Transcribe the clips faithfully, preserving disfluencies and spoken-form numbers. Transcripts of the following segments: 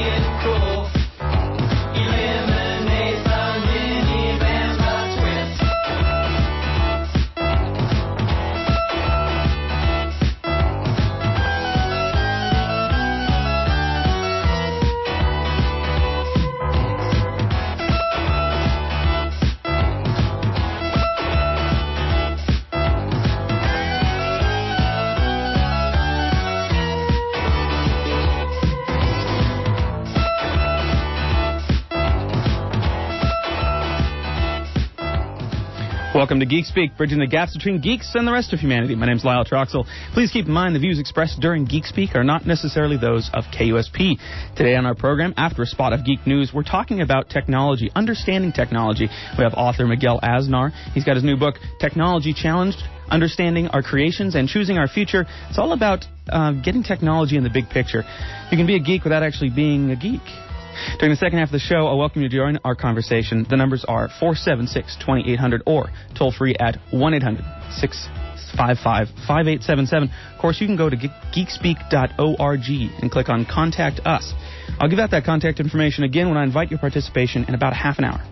Welcome to Geek Speak, bridging the gaps between geeks and the rest of humanity. My name's Lyle Troxel. Please keep in mind the views expressed during Geek Speak are not necessarily those of K U S P. Today on our program, after a spot of geek news, we're talking about technology, understanding technology. We have author Miguel Aznar. He's got his new book, Technology Challenged, Understanding Our Creations and Choosing Our Future. It's all about uh, getting technology in the big picture. You can be a geek without actually being a geek. During the second half of the show, I welcome you to join our conversation. The numbers are four seven six, two eight zero zero or toll free at one eight hundred, six five five, five eight seven seven. Of course, you can go to geek speak dot org and click on Contact Us. I'll give out that contact information again when I invite your participation in about half an hour.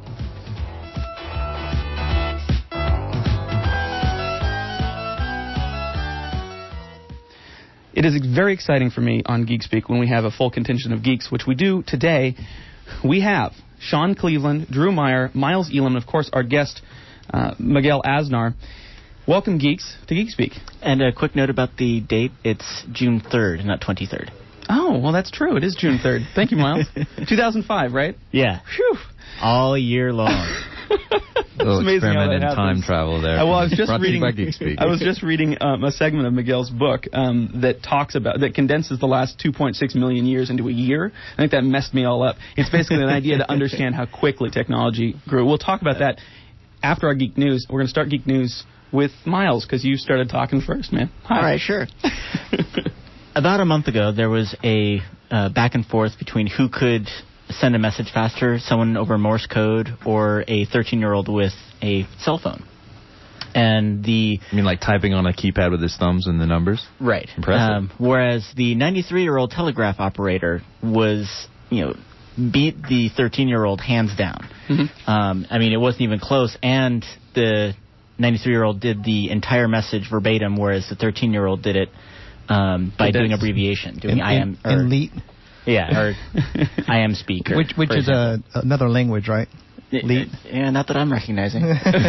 It is very exciting for me on Geek Speak when we have a full contingent of geeks, which we do today. We have Sean Cleveland, Drew Meyer, Miles Elam, and, of course, our guest, uh, Miguel Aznar. Welcome, geeks, to Geek Speak. And a quick note about the date. It's June third, not twenty-third. Oh, well, that's true. It is June third. Thank you, Miles. two thousand five, right? Yeah. Phew. All year long. A little experiment in time travel there. Uh, well, I was just reading. I was just reading um, a segment of Miguel's book um, that talks about that condenses the last two point six million years into a year. I think that messed me all up. It's basically an idea to understand how quickly technology grew. We'll talk about that after our Geek News. We're going to start Geek News with Miles because you started talking first, man. Hi. All right, sure. About a month ago, there was a uh, back and forth between who could send a message faster, someone over Morse code or a thirteen-year-old with a cell phone. And the... You mean like typing on a keypad with his thumbs and the numbers? Right. Impressive. Um, whereas the ninety-three-year-old telegraph operator was, you know, beat the thirteen-year-old hands down. Mm-hmm. Um, I mean, it wasn't even close, and the ninety-three-year-old did the entire message verbatim, whereas the thirteen-year-old did it um, by doing abbreviation, doing in, I am... In, in leet? Yeah, or I am speaker. Which which is a, another language, right? Leet? Yeah, not that I'm recognizing.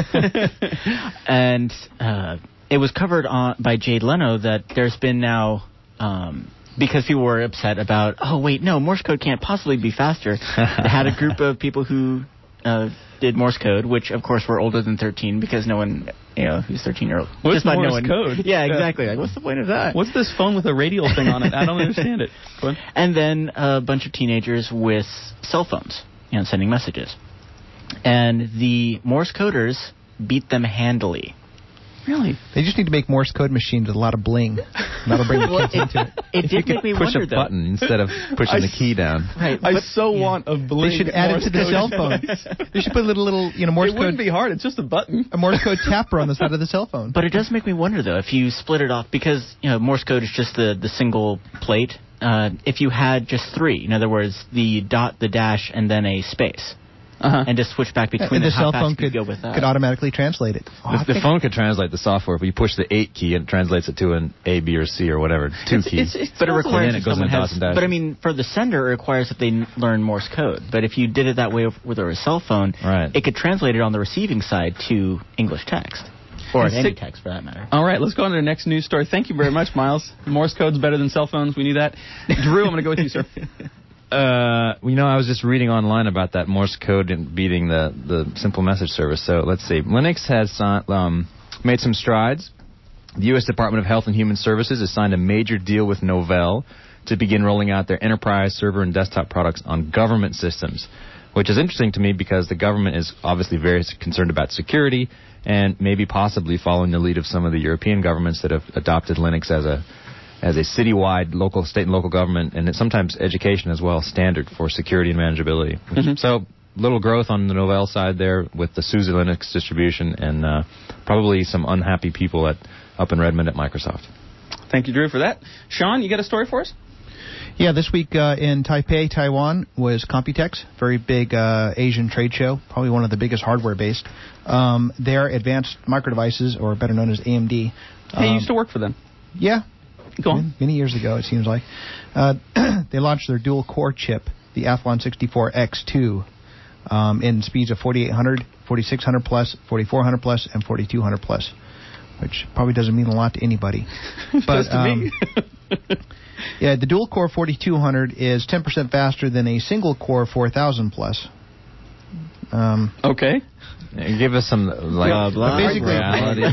And uh, it was covered on by Jade Leno that there's been now, um, because people were upset about, oh, wait, no, Morse code can't possibly be faster. They had a group of people who uh, did Morse code, which, of course, were older than thirteen because no one... You know, who's thirteen-year-old. What's Just Morse no one, code? Yeah, exactly. Like, what's the point of that? What's this phone with a radial thing on it? I don't understand it. Go on. And then a bunch of teenagers with cell phones, you know, sending messages. And the Morse coders beat them handily. Really? They just need to make Morse code machines with a lot of bling. That'll bring the kids into it. It did make me push wonder, a though. button instead of pushing I the key down. Right, I but, so yeah. want a bling. They should add Morse it to the code cell phone. device. They should put a little, little you know, Morse it wouldn't code... be hard. It's just a button. A Morse code tapper on the side of the cell phone. But it does make me wonder, though, if you split it off, because, you know, Morse code is just the, the single plate. Uh, if you had just three, in other words, the dot, the dash, and then a space. Uh-huh. And just switch back between and them, the how cell fast phone you could, go with that. could automatically translate it. Oh, the the phone could translate the software, but you push the eight key and it translates it to an A, B, or C or whatever. Two it's, keys. It's, it's but it requires it that someone has... and But I mean, for the sender, it requires that they n- learn Morse code. But if you did it that way with a cell phone, right. it could translate it on the receiving side to English text. Or any sick. text, for that matter. All right, let's go on to the next news story. Thank you very much, Miles. Morse code's better than cell phones. We knew that. Drew, I'm going to go with you, sir. Uh, you know, I was just reading online about that Morse code and beating the, the simple message service. So let's see. Linux has um, made some strides. The U S Department of Health and Human Services has signed a major deal with Novell to begin rolling out their enterprise server and desktop products on government systems, which is interesting to me because the government is obviously very concerned about security and maybe possibly following the lead of some of the European governments that have adopted Linux as a as a citywide, local, state and local government, and sometimes education as well, standard for security and manageability. Mm-hmm. So, little growth on the Novell side there with the SUSE Linux distribution, and uh, probably some unhappy people at up in Redmond at Microsoft. Thank you, Drew, for that. Sean, you got a story for us? Yeah, this week uh, in Taipei, Taiwan, was Computex, very big uh, Asian trade show, probably one of the biggest hardware-based. Um, their Advanced Micro Devices, or better known as A M D. Hey, um, you used to work for them. Yeah. Go on. Many years ago, it seems like. Uh, they launched their dual-core chip, the Athlon sixty-four X two, um, in speeds of forty-eight hundred, forty-six hundred plus, forty-four hundred plus, and forty-two hundred plus, which probably doesn't mean a lot to anybody. But to um, me. yeah, the dual-core forty-two hundred is ten percent faster than a single-core four thousand plus. Um, okay. Give us some like Blah, blah, basically, reality.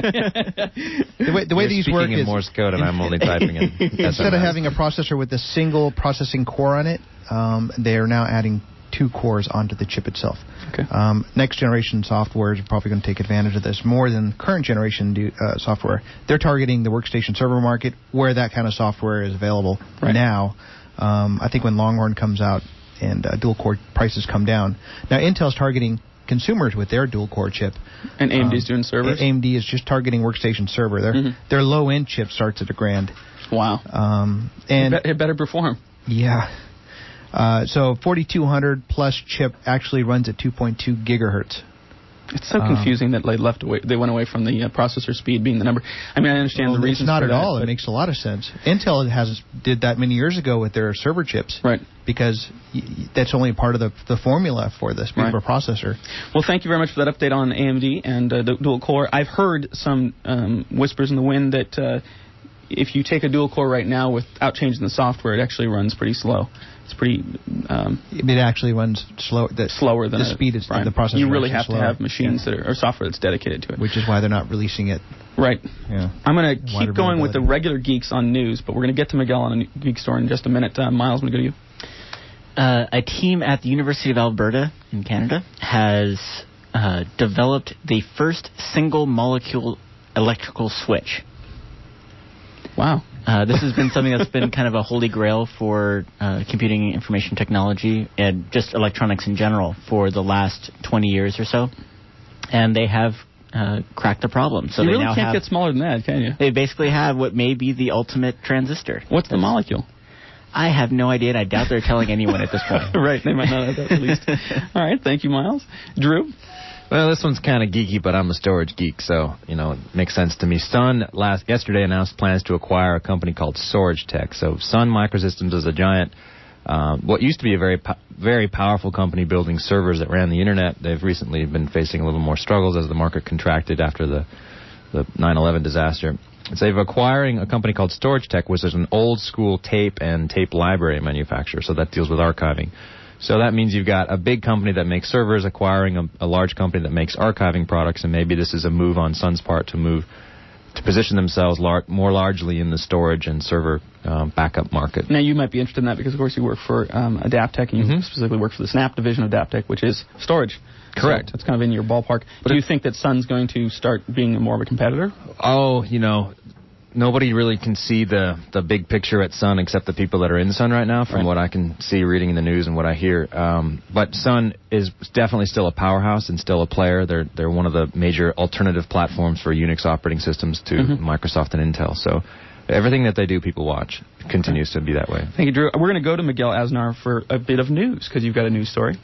the way, the way You're these speaking work in is Morse code, and I'm only typing in S M S. instead of having a processor with a single processing core on it, um, they are now adding two cores onto the chip itself. Okay. Um, next generation software is probably going to take advantage of this more than current generation do, uh, software. They're targeting the workstation server market where that kind of software is available right. now. Um, I think when Longhorn comes out and uh, dual core prices come down. Now Intel's targeting consumers with their dual core chip. And A M D's um, doing servers? A M D is just targeting workstation server. Their mm-hmm. their low end chip starts at a grand. Wow. Um, and it, be- it better perform. Yeah. Uh, so forty-two hundred plus chip actually runs at two point two gigahertz. It's so confusing um, that they left away. They went away from the uh, processor speed being the number. I mean, I understand well, the reasons. It's not for at that, all. It makes a lot of sense. Intel has did that many years ago with their server chips, right? Because y- that's only part of the the formula for the speed right. of a processor. Well, thank you very much for that update on A M D and uh, the dual core. I've heard some um, whispers in the wind that uh, if you take a dual core right now without changing the software, it actually runs pretty slow. It's pretty. Um, it actually runs slow. The, slower than the a, speed is right. the processor. You really have slower. to have machines yeah. that are or software that's dedicated to it. Which is why they're not releasing it. Right. Yeah. I'm going to keep going with the availability. regular geeks on news, but we're going to get to Miguel on a geek story in just a minute. Uh, Miles, I'm going to go to you. Uh, a team at the University of Alberta in Canada has uh, developed the first single molecule electrical switch. Wow. Uh, this has been something that's been kind of a holy grail for uh, computing information technology and just electronics in general for the last twenty years or so. And they have uh, cracked the problem. So you they really now can't have, get smaller than that, can you? They basically have what may be the ultimate transistor. What's the molecule? I have no idea, and I doubt they're telling anyone at this point. Right, they might not have that released. All right, thank you, Miles. Drew? Well, this one's kind of geeky, but I'm a storage geek, so, you know, it makes sense to me. Sun last yesterday announced plans to acquire a company called StorageTek. So Sun Microsystems is a giant, um, what used to be a very, po- very powerful company building servers that ran the Internet. They've recently been facing a little more struggles as the market contracted after the, the nine eleven disaster. So they've acquiring a company called StorageTek, which is an old-school tape and tape library manufacturer, so that deals with archiving. So that means you've got a big company that makes servers acquiring a, a large company that makes archiving products, and maybe this is a move on Sun's part to move to position themselves lar- more largely in the storage and server um, backup market. Now, you might be interested in that because, of course, you work for um, Adaptec, and you mm-hmm. specifically work for the Snap division of Adaptec, which is storage. Correct. So it's kind of in your ballpark. But do you think that Sun's going to start being more of a competitor? Oh, you know, nobody really can see the, the big picture at Sun except the people that are in Sun right now, from right. what I can see reading in the news and what I hear. Um, but Sun is definitely still a powerhouse and still a player. They're they're one of the major alternative platforms for Unix operating systems to mm-hmm. Microsoft and Intel. So everything that they do, people watch. It continues okay. to be that way. Thank you, Drew. We're going to go to Miguel Aznar for a bit of news because you've got a news story.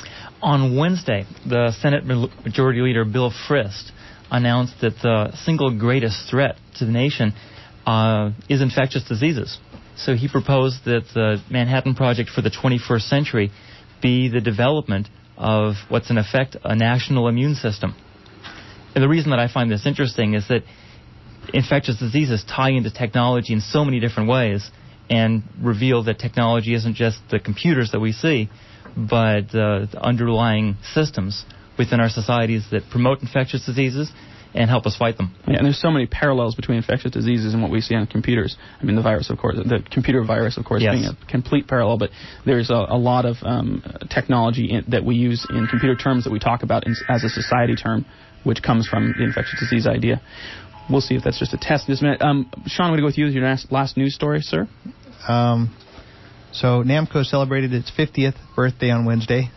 On Wednesday, the Senate Majority Leader Bill Frist announced that the single greatest threat to the nation uh, is infectious diseases. So he proposed that the Manhattan Project for the twenty-first century be the development of what's in effect a national immune system. And the reason that I find this interesting is that infectious diseases tie into technology in so many different ways and reveal that technology isn't just the computers that we see, but uh, the underlying systems within our societies that promote infectious diseases and help us fight them. Yeah, and there's so many parallels between infectious diseases and what we see on computers. I mean, the virus, of course, the computer virus, of course, yes. being a complete parallel, but there's a, a lot of um, technology in, that we use in computer terms that we talk about in, as a society term, which comes from the infectious disease idea. We'll see if that's just a test in just a minute. Um, Sean, I'm going to go with you with your last, last news story, sir. Um, so Namco celebrated its fiftieth birthday on Wednesday.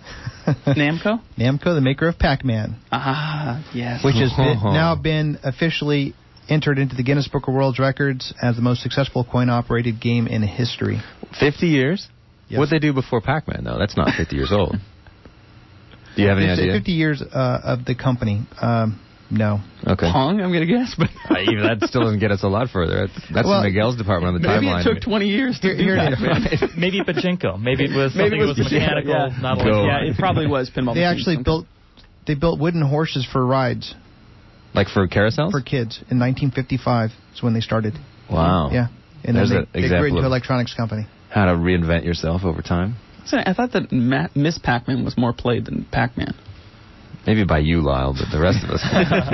Namco? Namco, the maker of Pac-Man. Ah, yes. Which has been, now been officially entered into the Guinness Book of World Records as the most successful coin-operated game in history. fifty years? Yes. What'd they do before Pac-Man, though? That's not fifty years old. Do you have any It's idea? fifty years uh, of the company. Um, no. Okay. Pong, I'm going to guess, but Uh, even that still doesn't get us a lot further. That's, that's Well, Miguel's department on the maybe timeline. it took twenty years to Here- do here it that. is. man. Maybe pachinko. Maybe it was Maybe something it that was was mechanical, yeah. not Go. electronic. Yeah, it probably was pinball. They machines. actually Okay. built they built wooden horses for rides Like for carousels? for kids in nineteen fifty-five. Is when they started. Wow. Yeah, and There's then an they, they example grew into of- an electronics company. How to reinvent yourself over time. So I thought that Ma- Miss Pac-Man was more played than Pac-Man. Maybe by you, Lyle, but the rest of us.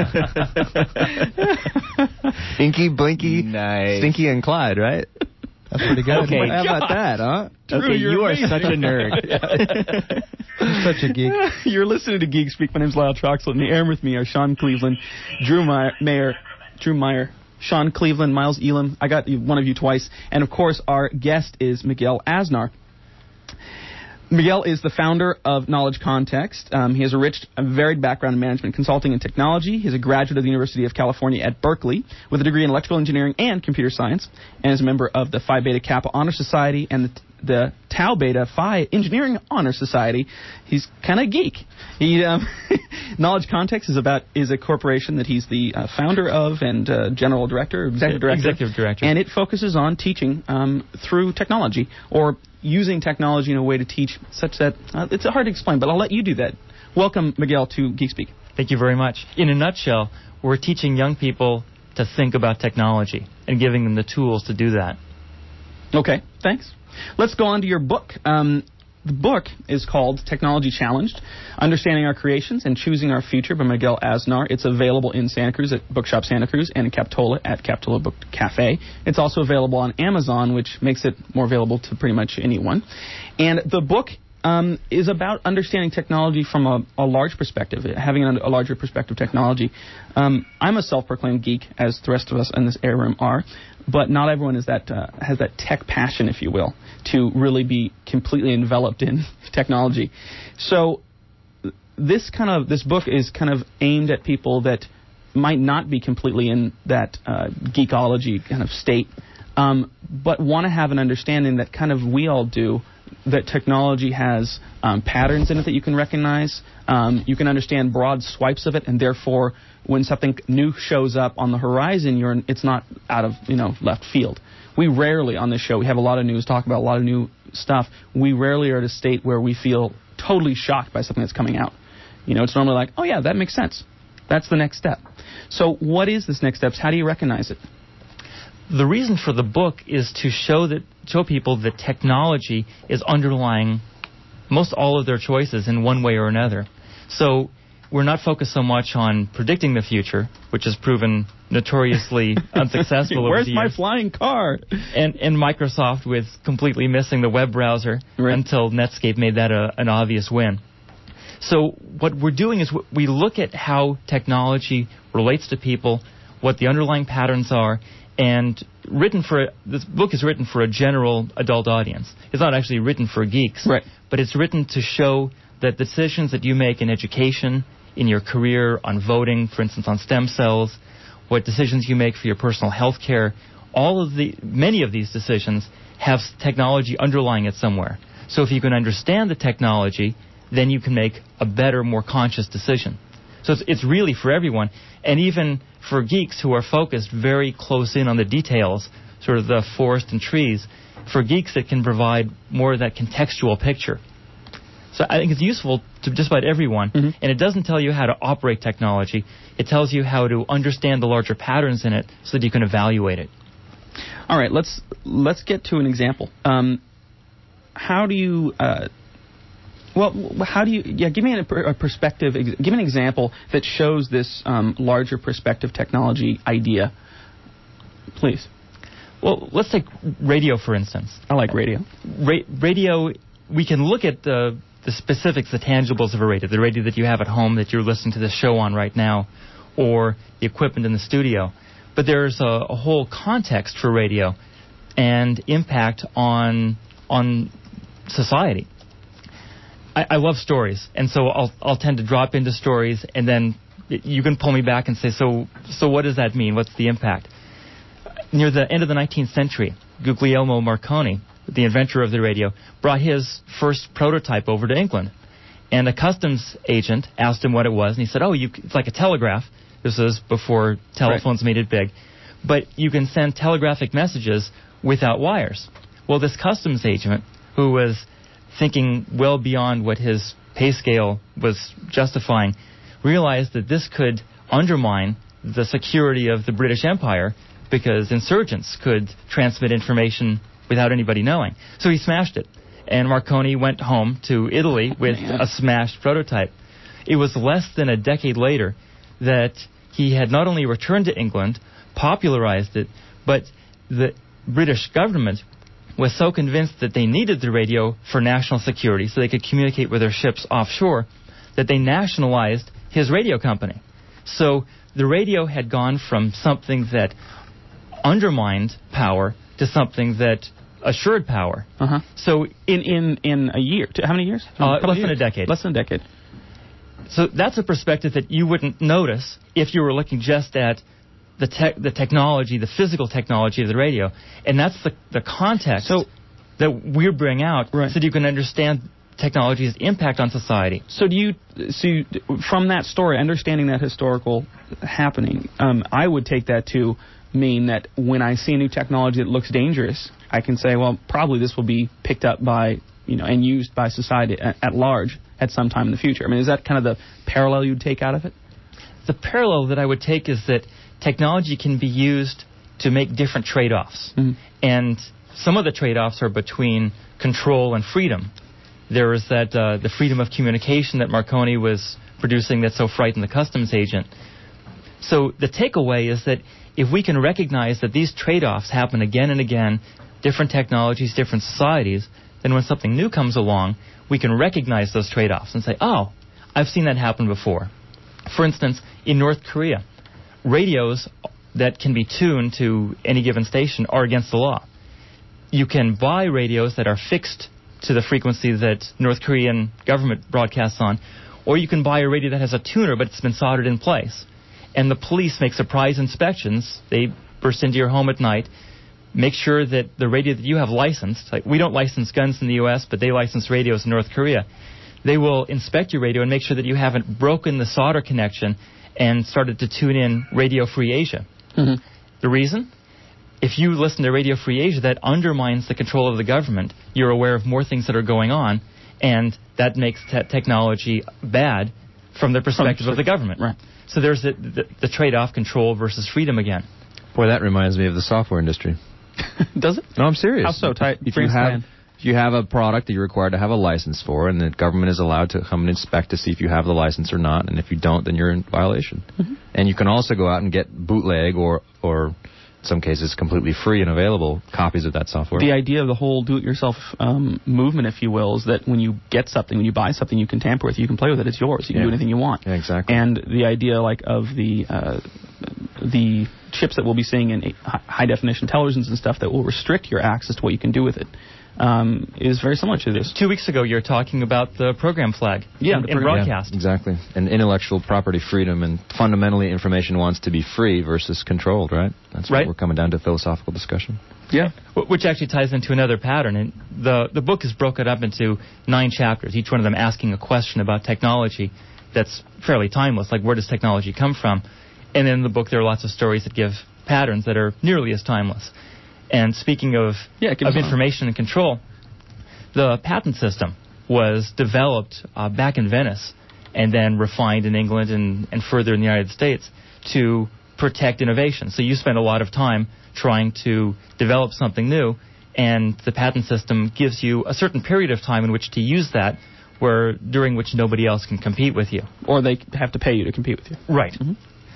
Inky, Blinky, Nice. Stinky, and Clyde, right? That's pretty good. Okay. How about that, huh? Drew, Okay, you're you are amazing. such a nerd. You're such a geek. You're listening to Geek Speak. My name's Lyle Troxel. In the air with me are Sean Cleveland, Drew Meyer, Mayer, Drew Meyer, Sean Cleveland, Miles Elam. I got you- one of you twice. And, of course, our guest is Miguel Aznar. Miguel is the founder of Knowledge Context. Um, he has a rich and varied background in management consulting and technology. He's a graduate of the University of California at Berkeley with a degree in electrical engineering and computer science, and is a member of the Phi Beta Kappa Honor Society and the, the Tau Beta Phi Engineering Honor Society. He's kind of geek. He, um, Knowledge Context is about is a corporation that he's the uh, founder of and uh, general director, executive director, Executive director. and it focuses on teaching um, through technology or using technology in a way to teach such that uh, it's hard to explain, but I'll let you do that. Welcome, Miguel, to Geek Speak. Thank you very much. In a nutshell, we're teaching young people to think about technology and giving them the tools to do that. Okay, thanks. Let's go on to your book. Um, the book is called Technology Challenged, Understanding Our Creations and Choosing Our Future by Miguel Aznar. It's available in Santa Cruz at Bookshop Santa Cruz and in Capitola at Capitola Book Cafe. It's also available on Amazon, which makes it more available to pretty much anyone. And the book um, is about understanding technology from a, a large perspective, having a, a larger perspective of technology. Um, I'm a self-proclaimed geek, as the rest of us in this air room are, but not everyone is that uh, has that tech passion, if you will, to really be completely enveloped in technology. So this kind of this book is kind of aimed at people that might not be completely in that uh, geekology kind of state, um, but want to have an understanding that kind of we all do, that technology has um, patterns in it that you can recognize. Um, you can understand broad swipes of it, and therefore, when something new shows up on the horizon, you're it's not out of you know left field. We rarely on this show, we have a lot of news, talk about a lot of new stuff. We rarely are at a state where we feel totally shocked by something that's coming out. You know, it's normally like, oh yeah, that makes sense. That's the next step. So what is this next step? How do you recognize it? The reason for the book is to show that show people that technology is underlying most all of their choices in one way or another. So we're not focused so much on predicting the future, which has proven notoriously unsuccessful over Where's the my years. flying car? And, and Microsoft with completely missing the web browser Right. until Netscape made that a, an obvious win. So what we're doing is we look at how technology relates to people, what the underlying patterns are, and written for this book is written for a general adult audience. It's not actually written for geeks, Right. but it's written to show that the decisions that you make in education, in your career, on voting, for instance, on stem cells, what decisions you make for your personal health care, all of the many of these decisions have technology underlying it somewhere. So if you can understand the technology, then you can make a better, more conscious decision. So it's, it's really for everyone, and even for geeks who are focused very close in on the details, sort of the forest and trees, for geeks it can provide more of that contextual picture. So I think it's useful to just about everyone, Mm-hmm. and it doesn't tell you how to operate technology. It tells you how to understand the larger patterns in it so that you can evaluate it. All right, let's let's get to an example. Um, how do you, uh, well, how do you, yeah, give me a, a perspective, ex- give me an example that shows this um, larger perspective technology idea, please. Well, let's take radio, for instance. I like radio. Ra- radio, we can look at the, the specifics, the tangibles of a radio, the radio that you have at home that you're listening to the show on right now, or the equipment in the studio. But there's a, a whole context for radio and impact on on society. I, I love stories, and so I'll I'll tend to drop into stories and then you can pull me back and say, so so what does that mean? What's the impact? Near the end of the nineteenth century, Guglielmo Marconi, the inventor of the radio, brought his first prototype over to England. And a customs agent asked him what it was, and he said, oh, you, it's like a telegraph. This is before telephones right. made it big. But you can send telegraphic messages without wires. Well, this customs agent, who was thinking well beyond what his pay scale was justifying, realized that this could undermine the security of the British Empire because insurgents could transmit information without anybody knowing. So he smashed it. And Marconi went home to Italy with a smashed prototype. It was less than a decade later that he had not only returned to England, popularized it, but the British government was so convinced that they needed the radio for national security so they could communicate with their ships offshore that they nationalized his radio company. So the radio had gone from something that undermined power to something that assured power. Uh-huh. So in, in, in a year, how many years? Uh, a less years. than a decade. Less than a decade. So that's a perspective that you wouldn't notice if you were looking just at the tech, the technology, the physical technology of the radio, and that's the the context so, that we bring out, right. so that you can understand technology's impact on society. So do you, so you, from that story, understanding that historical happening, um, I would take that to mean that when I see a new technology that looks dangerous, I can say, well, probably this will be picked up by, you know, and used by society at, at large at some time in the future. I mean, is that kind of the parallel you'd take out of it? The parallel that I would take is that technology can be used to make different trade-offs. Mm-hmm. And some of the trade-offs are between control and freedom. There is that uh, the freedom of communication that Marconi was producing that so frightened the customs agent. So the takeaway is that if we can recognize that these trade-offs happen again and again, different technologies, different societies, then when something new comes along, we can recognize those trade-offs and say, oh, I've seen that happen before. For instance, in North Korea, radios that can be tuned to any given station are against the law. You can buy radios that are fixed to the frequency that North Korean government broadcasts on, or you can buy a radio that has a tuner but it's been soldered in place. And the police make surprise inspections. They burst into your home at night, make sure that the radio that you have licensed, like we don't license guns in the U S, but they license radios in North Korea. They will inspect your radio and make sure that you haven't broken the solder connection and started to tune in Radio Free Asia. Mm-hmm. The reason? If you listen to Radio Free Asia, that undermines the control of the government. You're aware of more things that are going on, and that makes te- technology bad from the perspective from, of the government. Right. So there's the, the, the trade-off, control versus freedom again. Boy, that reminds me of the software industry. Does it? No, I'm serious. How so? Ty- if, you have, if you have a product that you're required to have a license for, and the government is allowed to come and inspect to see if you have the license or not, and if you don't, then you're in violation. Mm-hmm. And you can also go out and get bootleg or, or in some cases, completely free and available copies of that software. The idea of the whole do-it-yourself um, movement, if you will, is that when you get something, when you buy something, you can tamper with it, you can play with it, it's yours, you can yeah. do anything you want. Yeah, exactly. And the idea, like, of the uh, the chips that we'll be seeing in high-definition televisions and stuff that will restrict your access to what you can do with it um, is very similar to this. Two weeks ago, you were talking about the program flag yeah, in, the in program, broadcast. Yeah, exactly. And intellectual property freedom, and fundamentally information wants to be free versus controlled, right? That's right. what we're coming down to, philosophical discussion. Yeah. Which actually ties into another pattern. And the, the book is broken up into nine chapters, each one of them asking a question about technology that's fairly timeless, like where does technology come from? And in the book, there are lots of stories that give patterns that are nearly as timeless. And speaking of, yeah, of information and control, the patent system was developed uh, back in Venice and then refined in England and, and further in the United States to protect innovation. So you spend a lot of time trying to develop something new, and the patent system gives you a certain period of time in which to use that, where during which nobody else can compete with you. Or they have to pay you to compete with you. Right. Mm-hmm.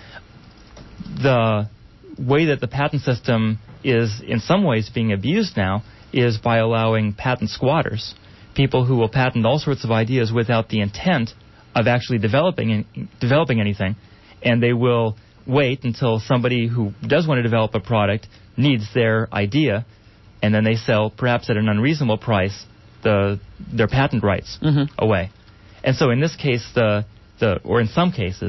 The way that the patent system is in some ways being abused now is by allowing patent squatters, people who will patent all sorts of ideas without the intent of actually developing developing anything, and they will wait until somebody who does want to develop a product needs their idea, and then they sell, perhaps at an unreasonable price, the their patent rights mm-hmm. away. And so in this case, the the or in some cases,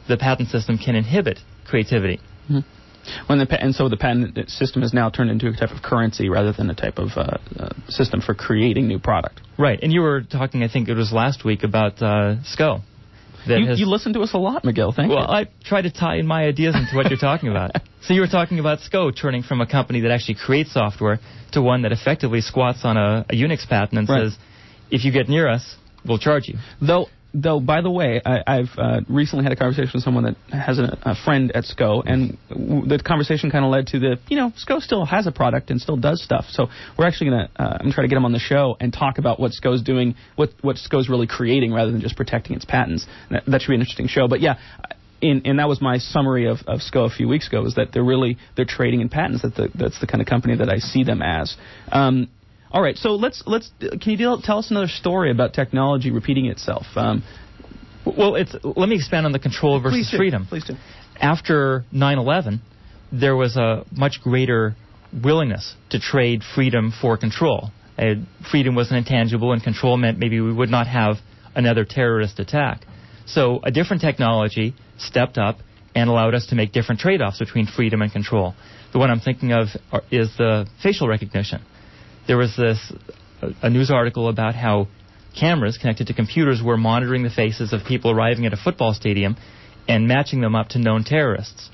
the patent system can inhibit creativity. Mm-hmm. When the pa- and so the patent system is now turned into a type of currency rather than a type of uh, uh, system for creating new product. Right, and you were talking, I think it was last week, about uh, S C O. That You, has, you listen to us a lot, Miguel. Thank well, you. Well, I try to tie in my ideas into what you're talking about. So you were talking about S C O turning from a company that actually creates software to one that effectively squats on a, a Unix patent and right. says, if you get near us, we'll charge you. Though, though, by the way, I, I've uh, recently had a conversation with someone that has a, a friend at S C O, and w- the conversation kind of led to the, you know, S C O still has a product and still does stuff. So we're actually going to, uh, I'm going to try to get him on the show and talk about what S C O's doing, what what S C O's really creating rather than just protecting its patents. That, that should be an interesting show. But yeah. In, and that was my summary of, of S C O a few weeks ago, is that they're really, they're trading in patents. That the, that's the kind of company that I see them as. Um, all right, so let's, let's, can you deal, tell us another story about technology repeating itself? Um, well, it's, let me expand on the control versus please do, freedom. Please do. After nine eleven, there was a much greater willingness to trade freedom for control. Uh, freedom was an intangible, and control meant maybe we would not have another terrorist attack. So a different technology stepped up and allowed us to make different trade-offs between freedom and control. The one I'm thinking of are, is the facial recognition. There was this a, a news article about how cameras connected to computers were monitoring the faces of people arriving at a football stadium and matching them up to known terrorists,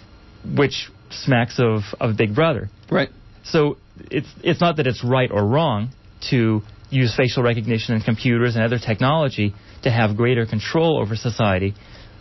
which smacks of, of Big Brother. Right. So it's it's not that it's right or wrong to use facial recognition in computers and other technology to have greater control over society,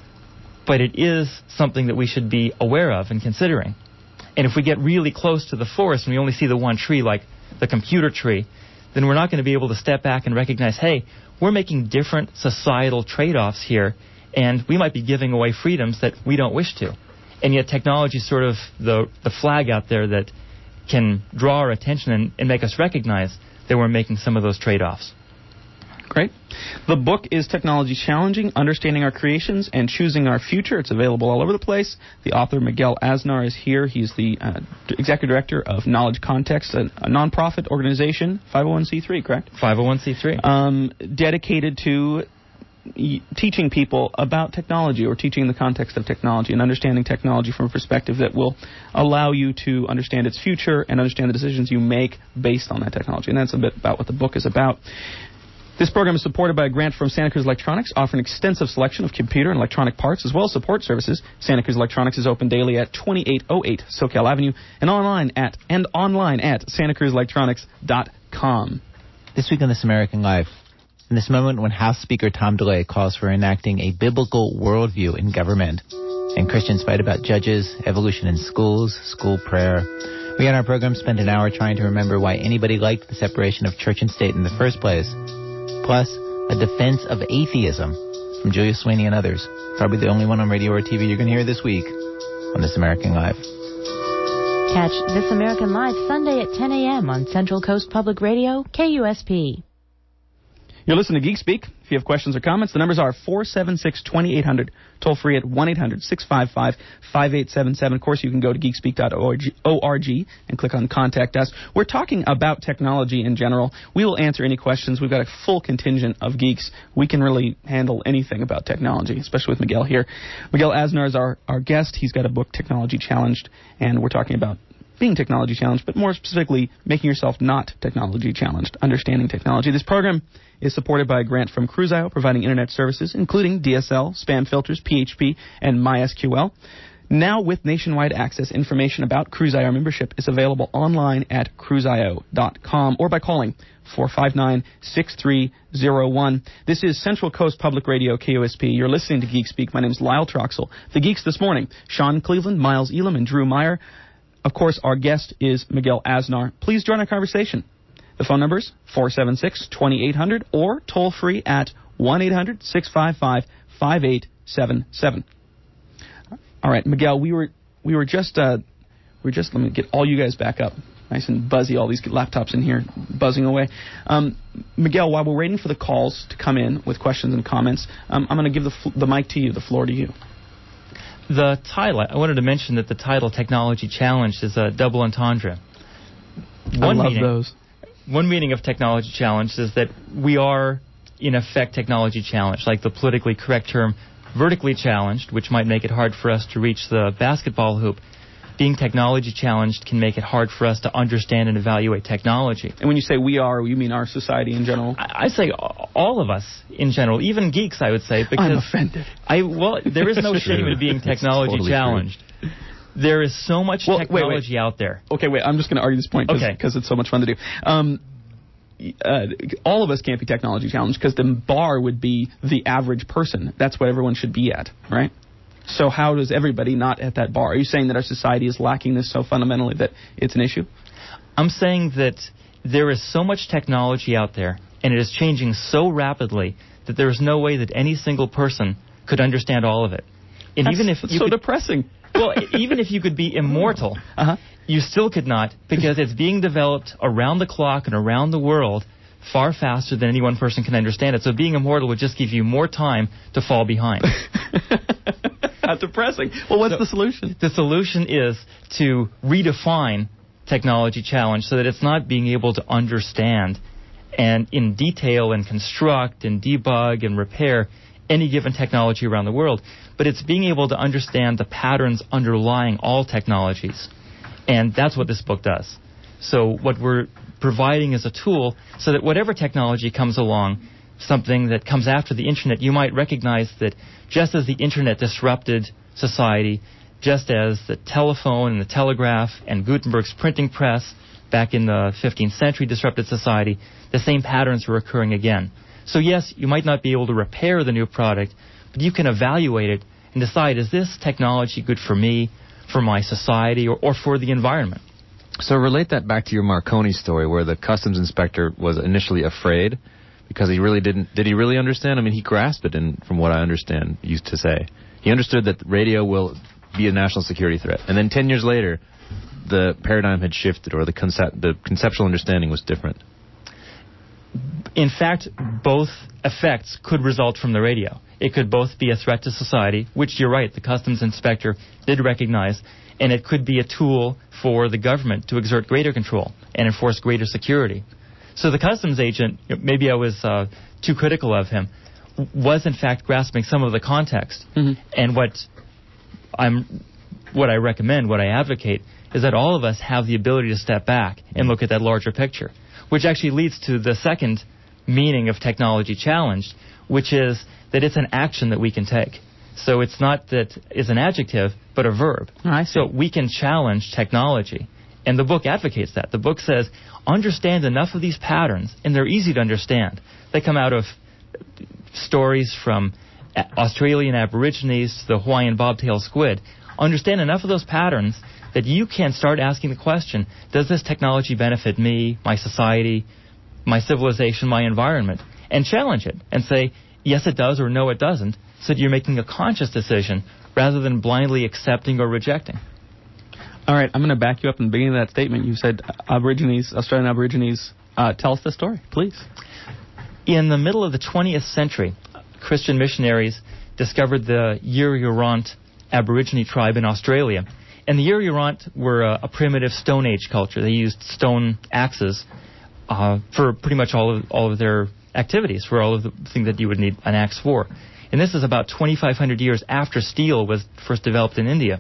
but it is something that we should be aware of and considering. And if we get really close to the forest and we only see the one tree, like the computer tree, then we're not going to be able to step back and recognize, hey, we're making different societal trade-offs here, and we might be giving away freedoms that we don't wish to. And yet technology is sort of the, the flag out there that can draw our attention and, and make us recognize that we're making some of those trade-offs. Great. The book is Technology Challenging, Understanding Our Creations and Choosing Our Future. It's available all over the place. The author, Miguel Aznar, is here. He's the uh, executive director of Knowledge Context, a, a nonprofit organization, five oh one c three, correct? five oh one c three. Um, dedicated to y- teaching people about technology, or teaching the context of technology and understanding technology from a perspective that will allow you to understand its future and understand the decisions you make based on that technology. And that's a bit about what the book is about. This program is supported by a grant from Santa Cruz Electronics, offering an extensive selection of computer and electronic parts as well as support services. Santa Cruz Electronics is open daily at twenty-eight oh eight SoCal Avenue and online at and online at santa cruz electronics dot com. This week on This American Life, in this moment when House Speaker Tom DeLay calls for enacting a biblical worldview in government, and Christians fight about judges, evolution in schools, school prayer, we on our program spent an hour trying to remember why anybody liked the separation of church and state in the first place. Plus, a defense of atheism from Julia Sweeney and others. Probably the only one on radio or T V you're going to hear this week on This American Life. Catch This American Life Sunday at ten a.m. on Central Coast Public Radio, K U S P. You're listening to Geek Speak. If you have questions or comments, the numbers are four seven six, two eight hundred, toll free at one eight hundred, six five five, five eight seven seven. Of course, you can go to geekspeak dot org and click on Contact Us. We're talking about technology in general. We will answer any questions. We've got a full contingent of geeks. We can really handle anything about technology, especially with Miguel here. Miguel Aznar is our, our guest. He's got a book, Technology Challenged, and we're talking about being technology challenged, but more specifically, making yourself not technology challenged, understanding technology. This program is supported by a grant from Cruzio, providing internet services, including D S L, spam filters, P H P, and MySQL. Now, with nationwide access, information about Cruzio membership is available online at cruzio dot com or by calling four five nine, six three zero one. This is Central Coast Public Radio, K O S P. You're listening to Geek Speak. My name is Lyle Troxell. The Geeks this morning, Sean Cleveland, Miles Elam, and Drew Meyer. Of course, our guest is Miguel Aznar. Please join our conversation. The phone number is four seven six, two eight hundred or toll free at one eight hundred, six five five, five eight seven seven. All right, Miguel, we were we were just uh, we were just let me get all you guys back up, nice and buzzy. All these laptops in here buzzing away. Um, Miguel, while we're waiting for the calls to come in with questions and comments, um, I'm going to give the fl- the mic to you, the floor to you. The title, I wanted to mention that the title Technology Challenged is a double entendre. One I love meaning, those. One meaning of Technology Challenged is that we are, in effect, technology challenged, like the politically correct term vertically challenged, which might make it hard for us to reach the basketball hoop. Being technology challenged can make it hard for us to understand and evaluate technology. And when you say we are, you mean our society in general? I, I say all of us in general, even geeks, I would say. Because I'm offended. I, well, there is no shame in being technology totally challenged. True. There is so much well, technology wait, wait. out there. Okay, wait, I'm just going to argue this point because okay. it's so much fun to do. Um, uh, all of us can't be technology challenged because the bar would be the average person. That's what everyone should be at, right? So how does everybody not at that bar? Are you saying that our society is lacking this so fundamentally that it's an issue? I'm saying that there is so much technology out there, and it is changing so rapidly that there is no way that any single person could understand all of it. And that's, even if that's you so could, depressing. Well, even if you could be immortal, uh-huh. you still could not, because it's being developed around the clock and around the world far faster than any one person can understand it. So being immortal would just give you more time to fall behind. That's depressing. Well, what's so the solution? The solution is to redefine technology challenge so that it's not being able to understand and in detail and construct and debug and repair any given technology around the world, but it's being able to understand the patterns underlying all technologies. And that's what this book does. So what we're providing is a tool so that whatever technology comes along, something that comes after the Internet, you might recognize that just as the Internet disrupted society, just as the telephone and the telegraph and Gutenberg's printing press back in the fifteenth century disrupted society, the same patterns are occurring again. So yes, you might not be able to repair the new product, but you can evaluate it and decide, is this technology good for me, for my society, or, or for the environment? So relate that back to your Marconi story, where the customs inspector was initially afraid because he really didn't. Did he really understand? I mean, he grasped it, and from what I understand, used to say he understood that radio will be a national security threat. And then ten years later, the paradigm had shifted, or the concept, the conceptual understanding was different. In fact, both effects could result from the radio. It could both be a threat to society, which you're right, the customs inspector did recognize, and it could be a tool for the government to exert greater control and enforce greater security. So the customs agent, maybe I was uh, too critical of him, was in fact grasping some of the context. Mm-hmm. And what I'm, what I recommend, what I advocate, is that all of us have the ability to step back and look at that larger picture, which actually leads to the second meaning of technology challenged, which is that it's an action that we can take. So it's not that it's an adjective, but a verb. Oh, I see. So we can challenge technology. And the book advocates that. The book says, understand enough of these patterns, and they're easy to understand. They come out of stories from Australian Aborigines to the Hawaiian bobtail squid. Understand enough of those patterns that you can start asking the question, does this technology benefit me, my society, my civilization, my environment? And challenge it and say, yes, it does, or no, it doesn't, so that you're making a conscious decision rather than blindly accepting or rejecting. All right, I'm going to back you up in the beginning of that statement. You said Aborigines, Australian Aborigines. Uh, tell us the story, please. In the middle of the twentieth century, Christian missionaries discovered the Yirrurant Aborigine tribe in Australia. And the Yirrurant were a, a primitive Stone Age culture. They used stone axes uh, for pretty much all of, all of their activities, for all of the things that you would need an axe for. And this is about twenty-five hundred years after steel was first developed in India.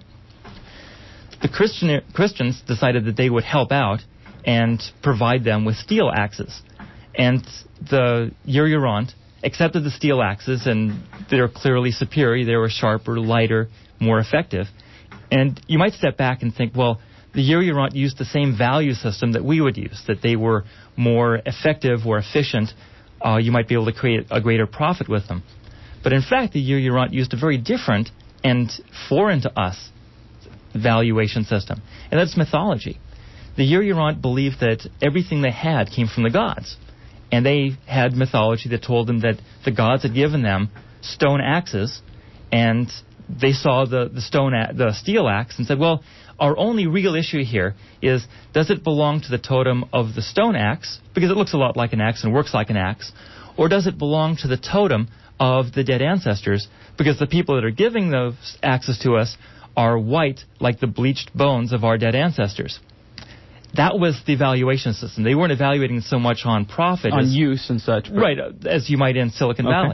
The Christian, Christians decided that they would help out and provide them with steel axes. And the Yirrurant accepted the steel axes, and they're clearly superior. They were sharper, lighter, more effective. And you might step back and think, well, the Yirrurant used the same value system that we would use, that they were more effective or efficient. Uh, you might be able to create a greater profit with them. But in fact, the Yirrurant used a very different and foreign to us valuation system, and that's mythology. The Yirrurant believed that everything they had came from the gods, and they had mythology that told them that the gods had given them stone axes, and they saw the the stone a- the steel axe and said, well, our only real issue here is, does it belong to the totem of the stone axe, because it looks a lot like an axe and works like an axe, or does it belong to the totem of the dead ancestors, because the people that are giving those axes to us are white like the bleached bones of our dead ancestors. That was the evaluation system. They weren't evaluating so much on profit. On as, use and such. Right, as you might in Silicon Okay. Valley.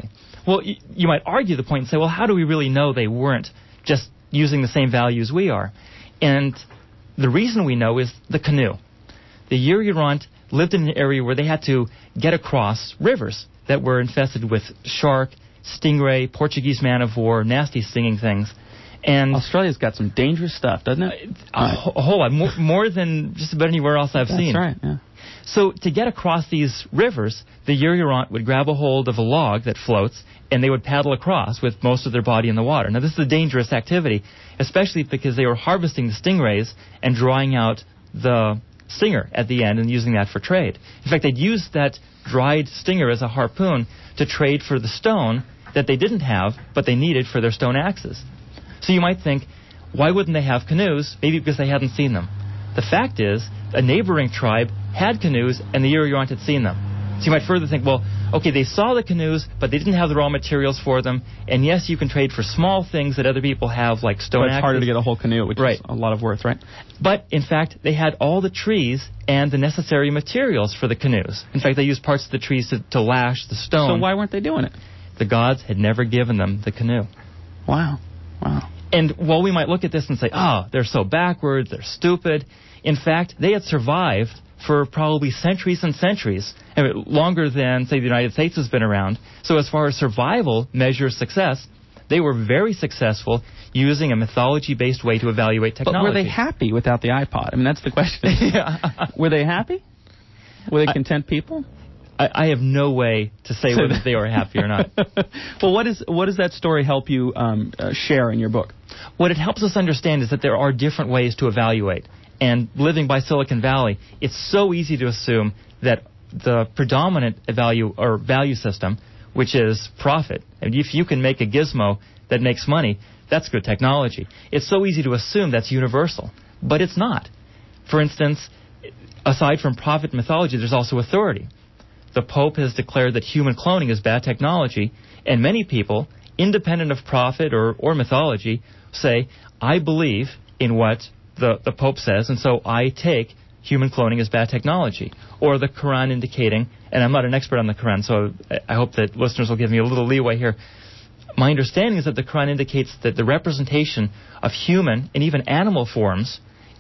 Well, y- you might argue the point and say, well, how do we really know they weren't just using the same values we are? And the reason we know is the canoe. The Yururant lived in an area where they had to get across rivers that were infested with shark, stingray, Portuguese man of war, nasty stinging things. And Australia's got some dangerous stuff, doesn't it? A, a, a whole lot, more, more than just about anywhere else I've That's seen. That's right, yeah. So to get across these rivers, the Yururant would grab a hold of a log that floats, and they would paddle across with most of their body in the water. Now, this is a dangerous activity, especially because they were harvesting the stingrays and drawing out the stinger at the end and using that for trade. In fact, they'd use that dried stinger as a harpoon to trade for the stone that they didn't have, but they needed for their stone axes. So you might think, why wouldn't they have canoes? Maybe because they hadn't seen them. The fact is, a neighboring tribe had canoes, and the Yururant had seen them. So you might further think, well, okay, they saw the canoes, but they didn't have the raw materials for them. And yes, you can trade for small things that other people have, like stone But it's axes. harder to get a whole canoe, which right. is a lot of worth, right? But, in fact, they had all the trees and the necessary materials for the canoes. In fact, they used parts of the trees to, to lash the stone. So why weren't they doing it? The gods had never given them the canoe. Wow. Wow. And while we might look at this and say, oh, they're so backwards, they're stupid, in fact, they had survived for probably centuries and centuries, I mean, longer than, say, the United States has been around. So as far as survival measures success, they were very successful using a mythology-based way to evaluate technology. But were they happy without the iPod? I mean, that's the question. yeah. Were they happy? Were they I, content people? I, I have no way to say whether they were happy or not. Well, what is what does that story help you um, uh, share in your book? What it helps us understand is that there are different ways to evaluate. And living by Silicon Valley, it's so easy to assume that the predominant value or value system, which is profit, and if you can make a gizmo that makes money, that's good technology. It's so easy to assume that's universal, but it's not. For instance, aside from profit mythology, there's also authority. The Pope has declared that human cloning is bad technology, and many people, independent of profit or, or mythology, say, I believe in what the, the Pope says, and so I take human cloning as bad technology. Or the Quran indicating, and I'm not an expert on the Quran, so I hope that listeners will give me a little leeway here. My understanding is that the Quran indicates that the representation of human and even animal forms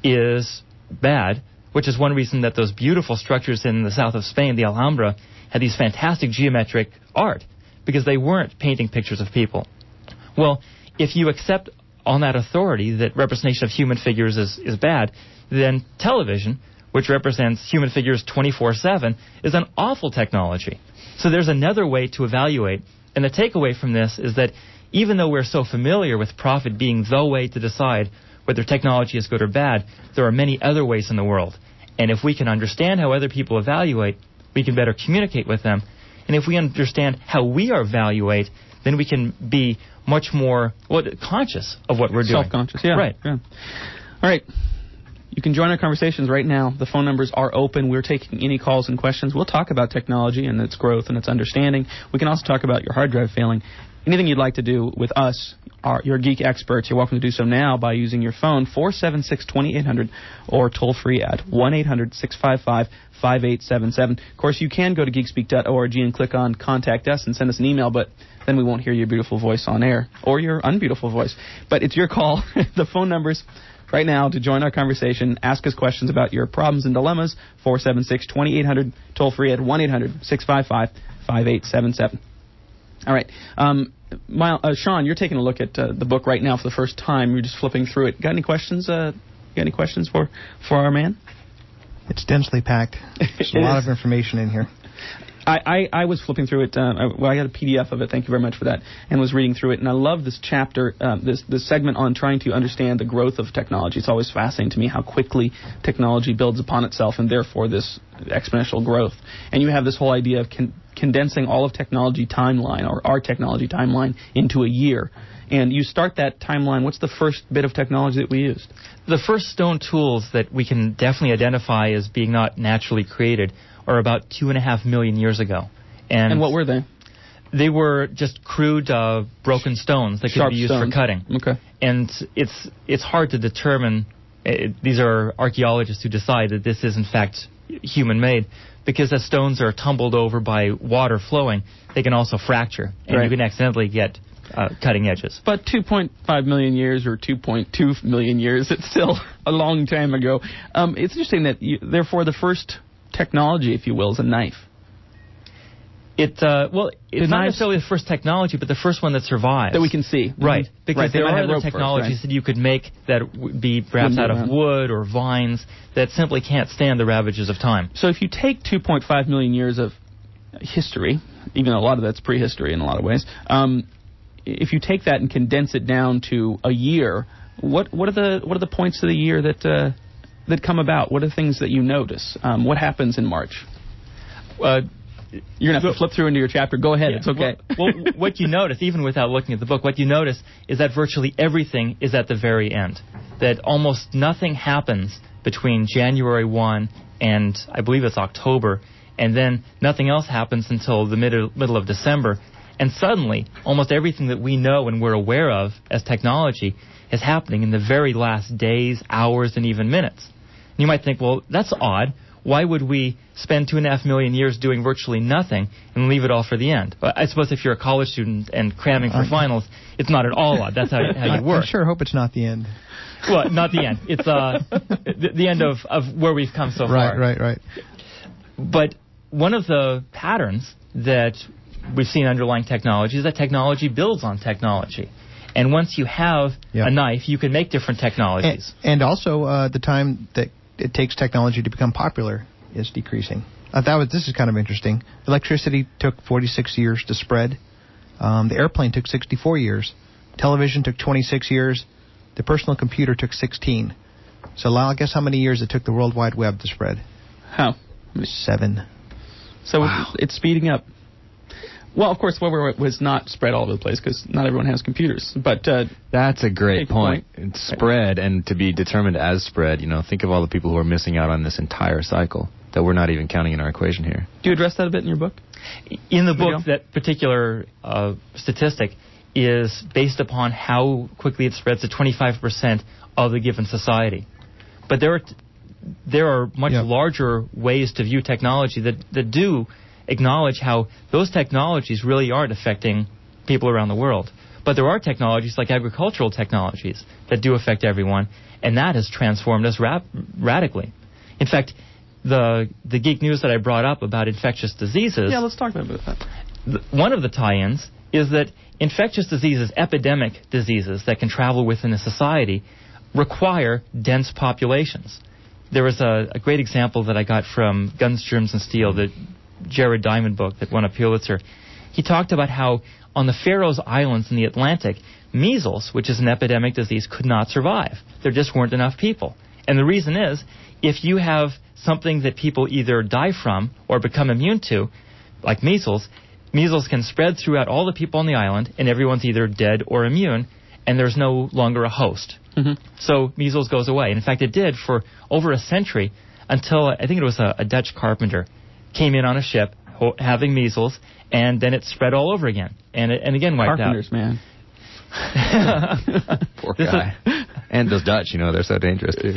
is bad, which is one reason that those beautiful structures in the south of Spain, the Alhambra, had these fantastic geometric art, because they weren't painting pictures of people. Well, if you accept on that authority that representation of human figures is, is bad, then television, which represents human figures twenty-four seven, is an awful technology. So there's another way to evaluate, and the takeaway from this is that even though we're so familiar with profit being the way to decide whether technology is good or bad, there are many other ways in the world. And if we can understand how other people evaluate, we can better communicate with them. And if we understand how we evaluate, then we can be much more well, conscious of what we're doing. Self-conscious, yeah. Right. Yeah. All right. You can join our conversations right now. The phone numbers are open. We're taking any calls and questions. We'll talk about technology and its growth and its understanding. We can also talk about your hard drive failing. Anything you'd like to do with us, our, your geek experts, you're welcome to do so now by using your phone, four seven six, two eight hundred, or toll-free at one eight hundred, six five five, five eight seven seven. Of course, you can go to geekspeak dot org and click on Contact Us and send us an email, but then we won't hear your beautiful voice on air, or your unbeautiful voice. But it's your call. The phone numbers right now to join our conversation. Ask us questions about your problems and dilemmas, four seven six, two eight hundred, toll-free at one eight hundred, six five five, five eight seven seven. All right. Um, Miles, uh, Sean, you're taking a look at uh, the book right now for the first time. You're just flipping through it. Got any questions? Uh, got any questions for, for our man? It's densely packed. There's a lot of information in here. I, I, I was flipping through it. Uh, I, well, I got a P D F of it. Thank you very much for that. And was reading through it. And I love this chapter, uh, this this segment on trying to understand the growth of technology. It's always fascinating to me how quickly technology builds upon itself, and therefore this exponential growth. And you have this whole idea of con- condensing all of technology timeline, or our technology timeline, into a year. And you start that timeline. What's the first bit of technology that we used? The first stone tools that we can definitely identify as being not naturally created are about two and a half million years ago. And, and what were they? They were just crude, uh, broken stones that Sharp could be used stones. for cutting. Okay. And it's it's hard to determine. It, these are archaeologists who decide that this is in fact human-made, because as stones are tumbled over by water flowing, they can also fracture, and Right. you can accidentally get uh, cutting edges. But two point five million years or two point two million years, it's still a long time ago. Um, it's interesting that, you, therefore, the first technology, if you will, is a knife. It uh, well, it's The not knives- necessarily the first technology, but the first one that survives. That we can see. Right, Mhm. because Right, they there might are have other rope first, technologies right? that you could make that would be perhaps Wouldn't out be of around. wood or vines that simply can't stand the ravages of time. So if you take two point five million years of history, even though a lot of that's prehistory in a lot of ways, um, if you take that and condense it down to a year, what what are the what are the points of the year that uh, that come about? What are things that you notice? Um, what happens in March? Uh, You're gonna have to flip through into your chapter. Go ahead. Yeah, It's okay. Well, well, what you notice, even without looking at the book, what you notice is that virtually everything is at the very end. That almost nothing happens between January first and I believe it's October, and then nothing else happens until the middle, middle of December. And suddenly, almost everything that we know and we're aware of as technology is happening in the very last days, hours, and even minutes. And you might think, well, that's odd. Why would we spend two and a half million years doing virtually nothing and leave it all for the end? But I suppose if you're a college student and cramming for Uh, finals, it's not at all odd. That's how, how I, you work. I sure hope it's not the end. Well, not the end. It's uh, the, the end of, of where we've come so Right, far. right, right. But one of the patterns that we've seen underlying technology is that technology builds on technology. And once you have Yeah. a knife, you can make different And, technologies. and also, uh, the time that it takes technology to become popular is decreasing. Uh, that was this is kind of interesting. Electricity took forty-six years to spread. Um, the airplane took sixty-four years. Television took twenty-six years. The personal computer took sixteen. So, Lyle, guess how many years it took the World Wide Web to spread? How? Seven. So Wow. it's, it's speeding up. Well, of course, Web was not spread all over the place because not everyone has computers. But uh, That's a great Great point. point. It's spread, and to be determined as spread, you know, think of all the people who are missing out on this entire cycle that we're not even counting in our equation here. do you address that a bit in your book? In the There you book, go. that particular uh, statistic is based upon how quickly it spreads to twenty-five percent of the given society. But there are t- there are much Yeah. larger ways to view technology that, that do acknowledge how those technologies really aren't affecting people around the world. But there are technologies like agricultural technologies that do affect everyone, and that has transformed us rap- radically. In fact, the the geek news that I brought up about infectious diseases, Yeah, let's talk about that. th- one of the tie-ins is that infectious diseases, epidemic diseases that can travel within a society, require dense populations. There was a, a great example that I got from Guns, Germs, and Steel, the Jared Diamond book that won a Pulitzer. He talked about how on the Faroe Islands in the Atlantic, measles, which is an epidemic disease, could not survive. There just weren't enough people. And the reason is, if you have something that people either die from or become immune to, like measles, measles can spread throughout all the people on the island, and everyone's either dead or immune, and there's no longer a host. Mm-hmm. So measles goes away. And in fact, it did for over a century until I think it was a, a Dutch carpenter came in on a ship ho- having measles, and then it spread all over again, and it, and again wiped Carpenters, man. out. Poor This is- guy. And those Dutch, you know, they're so dangerous, too.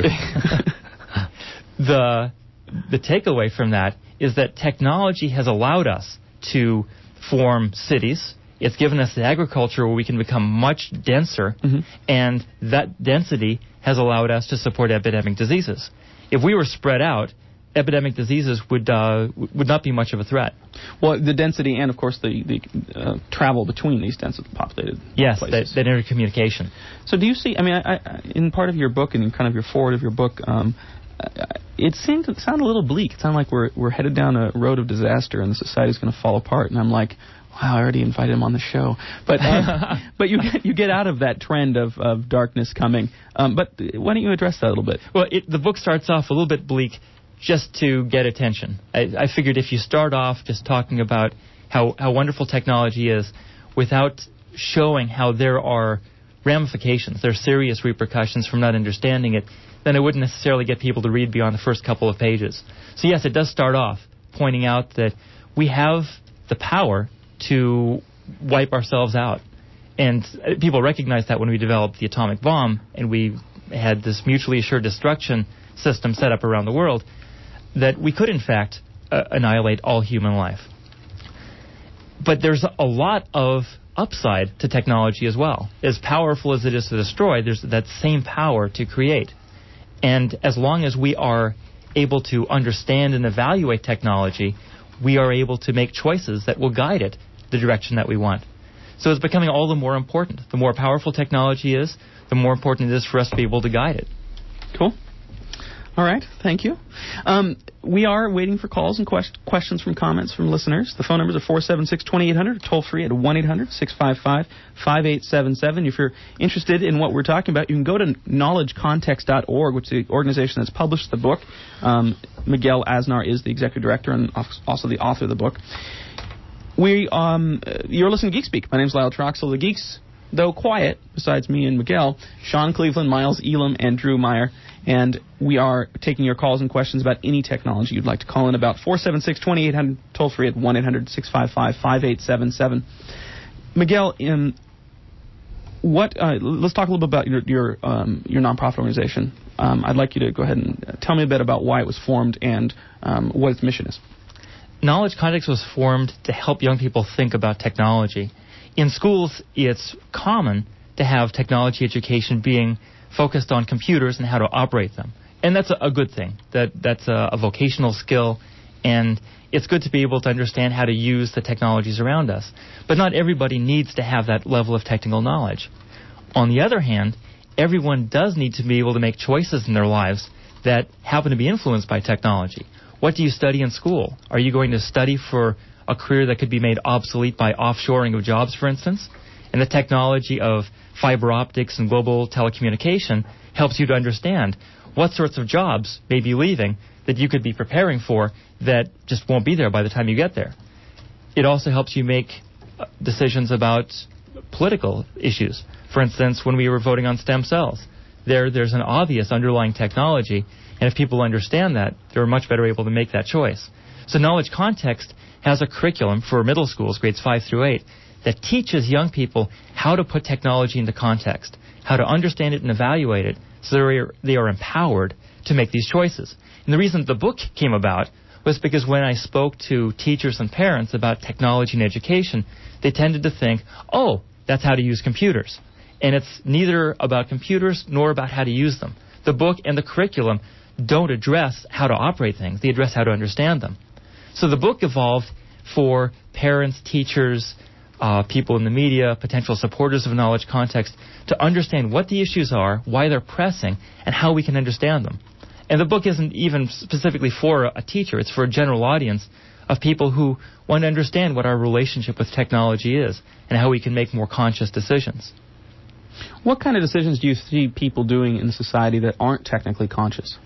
the the takeaway from that is that technology has allowed us to form cities. It's given us the agriculture where we can become much denser, Mhm. and that density has allowed us to support epidemic diseases. If we were spread out, epidemic diseases would uh, w- would not be much of a threat. Well, the density and, of course, the, the uh, travel between these densely populated Yes, that, places. that intercommunication. So do you see, I mean, I, I, in part of your book and in kind of your forward of your book, um, uh, it seemed to sound a little bleak. It sounded like we're we're headed down a road of disaster and the society's going to fall apart. And I'm like, wow, I already invited him on the show. But uh, but you get, you get out of that trend of, of darkness coming. Um, but why don't you address that a little bit? Well, it, the book starts off a little bit bleak just to get attention. I, I figured if you start off just talking about how, how wonderful technology is without showing how there are ramifications, there are serious repercussions from not understanding it, then it wouldn't necessarily get people to read beyond the first couple of pages. So yes, it does start off pointing out that we have the power to wipe ourselves out. And uh, people recognized that when we developed the atomic bomb and we had this mutually assured destruction system set up around the world. that we could, in fact, uh, annihilate all human life. But there's a lot of upside to technology as well. As powerful as it is to destroy, there's that same power to create. And as long as we are able to understand and evaluate technology, we are able to make choices that will guide it the direction that we want. So it's becoming all the more important. The more powerful technology is, the more important it is for us to be able to guide it. Cool. All right. Thank you. Um, we are waiting for calls and quest- questions from comments from listeners. The phone numbers are four seven six, two eight zero zero, toll free at one eight hundred, six five five, five eight seven seven. If you're interested in what we're talking about, you can go to knowledge context dot org, which is the organization that's published the book. Um, Miguel Aznar is the executive director and also the author of the book. We, um, you're listening to Geek Speak. My name's Lyle Troxell. The Geeks, though quiet, besides me and Miguel, Sean Cleveland, Miles Elam, and Drew Meyer. And we are taking your calls and questions about any technology you'd like to call in about. four seven six, two eight zero zero, toll free at one eight hundred, six five five, five eight seven seven. Miguel, um, what? Uh, let's talk a little bit about your your, um, your nonprofit organization. Um, I'd like you to go ahead and tell me a bit about why it was formed and um, what its mission is. Knowledge Context was formed to help young people think about technology. In schools, it's common to have technology education being focused on computers and how to operate them. And that's a, a good thing. That That's a, a vocational skill, and it's good to be able to understand how to use the technologies around us. But not everybody needs to have that level of technical knowledge. On the other hand, everyone does need to be able to make choices in their lives that happen to be influenced by technology. What do you study in school? Are you going to study for a career that could be made obsolete by offshoring of jobs, for instance? And the technology of fiber optics and global telecommunication helps you to understand what sorts of jobs may be leaving that you could be preparing for that just won't be there by the time you get there. It also helps you make decisions about political issues. For instance, when we were voting on stem cells, there there's an obvious underlying technology, and if people understand that, they're much better able to make that choice. So Knowledge Context has a curriculum for middle schools, grades five through eight, that teaches young people how to put technology into context, how to understand it and evaluate it, so they are, they are empowered to make these choices. And the reason the book came about was because when I spoke to teachers and parents about technology and education, they tended to think, oh, that's how to use computers. And it's neither about computers nor about how to use them. The book and the curriculum don't address how to operate things. They address how to understand them. So the book evolved for parents, teachers, uh, people in the media, potential supporters of Knowledge Context to understand what the issues are, why they're pressing, and how we can understand them. And the book isn't even specifically for a teacher. It's for a general audience of people who want to understand what our relationship with technology is and how we can make more conscious decisions. What kind of decisions do you see people doing in society that aren't technically conscious?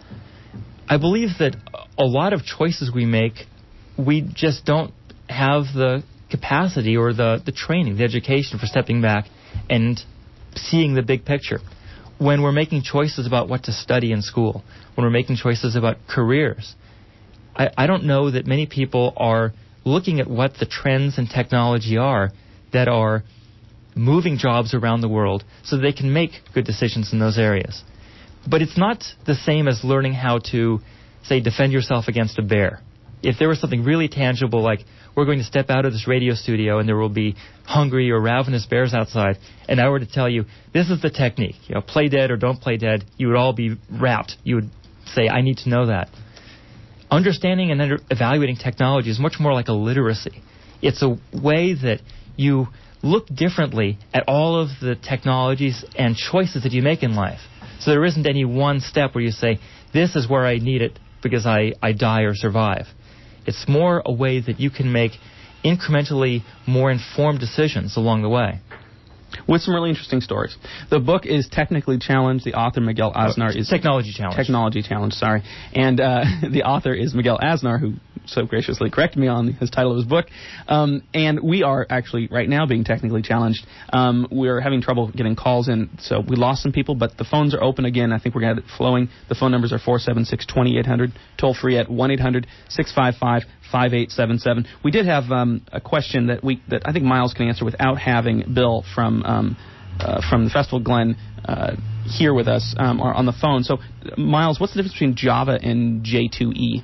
I believe that a lot of choices we make, we just don't have the capacity or the, the training, the education for stepping back and seeing the big picture. When we're making choices about what to study in school, when we're making choices about careers, I, I don't know that many people are looking at what the trends in technology are that are moving jobs around the world so they can make good decisions in those areas. But it's not the same as learning how to, say, defend yourself against a bear. If there was something really tangible, like we're going to step out of this radio studio and there will be hungry or ravenous bears outside, and I were to tell you, this is the technique, you know, play dead or don't play dead, you would all be rapt. You would say, I need to know that. Understanding and under- evaluating technology is much more like a literacy. It's a way that you look differently at all of the technologies and choices that you make in life. So there isn't any one step where you say, this is where I need it because I, I die or survive. It's more a way that you can make incrementally more informed decisions along the way. With some really interesting stories. The book is technically challenged. The author, Miguel Aznar, is... Technology challenge. Technology challenge, sorry. And uh, the author is Miguel Aznar, who so graciously corrected me on his title of his book. Um, and we are actually, right now, being technically challenged. Um, we're having trouble getting calls in, so we lost some people, but the phones are open again. I think we're going to have it flowing. The phone numbers are four seven six, two eight zero zero, toll free at one eight hundred, six five five, five eight seven seven. We did have um, a question that we that I think Miles can answer without having Bill from um, uh, from the Festival Glen uh, here with us um, or on the phone. So, Miles, what's the difference between Java and J two E?